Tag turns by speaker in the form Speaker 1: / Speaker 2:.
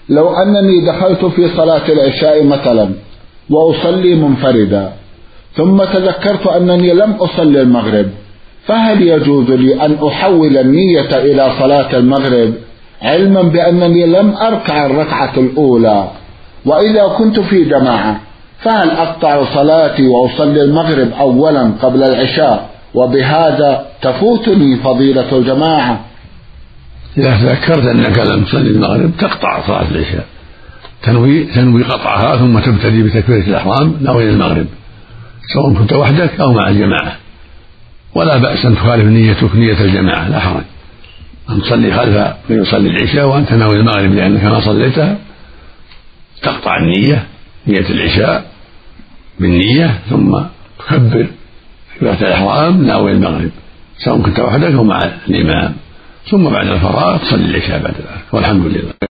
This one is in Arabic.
Speaker 1: لو أنني دخلت في صلاة العشاء مثلا وأصلي منفردا ثم تذكرت أنني لم أصلي المغرب، فهل يجوز لي أن أحول النية إلى صلاة المغرب علما بأنني لم أركع الركعة الأولى؟ وإذا كنت في جماعة فهل أقطع صلاتي وأصلي المغرب أولا قبل العشاء وبهذا تفوتني فضيلة الجماعة؟
Speaker 2: إذا تذكرت أنك لم تصلي المغرب تقطع صلاة العشاء، تنوي قطعها ثم تبتدي بتكبيرة الإحرام ناوي المغرب سواء كنت وحدك أو مع الجماعة، ولا بأس أن تخالف نيتك نية الجماعة، لا حرج أن تصلي خلف من يصلي العشاء وأنت ناوي المغرب لأنك ما صليتها، تقطع نية العشاء بالنية ثم تكبر تكبيرة الإحرام ناوي المغرب سواء كنت وحدك أو مع الإمام، ثم بعد الفراغ تصلي العشاء بعد ذلك، والحمد لله.